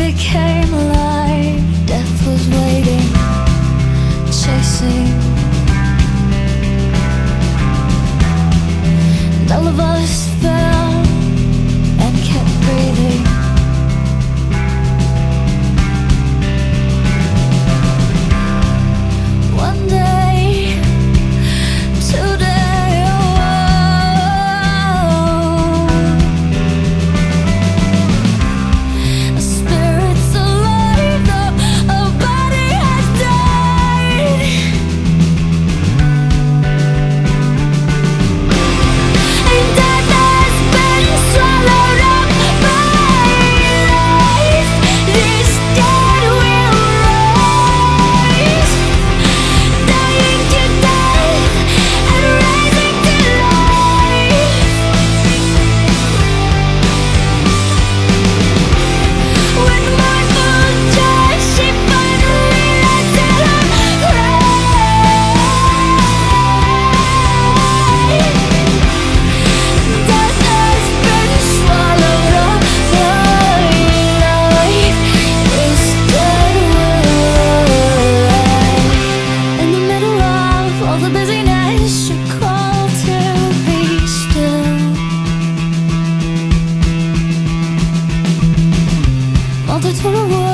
became alive. Death was waiting, chasing, and all of us fell and kept breathing. One day, today, a spirit's alive, though a body has died. And death has been swallowed up by life. This dead will rise, dying to death and rising to life. With mournful joy, she finally lets out a cry. Death has been swallowed up by life. This dead will rise. In the middle of all the busyness, she called to be still. Multitude of words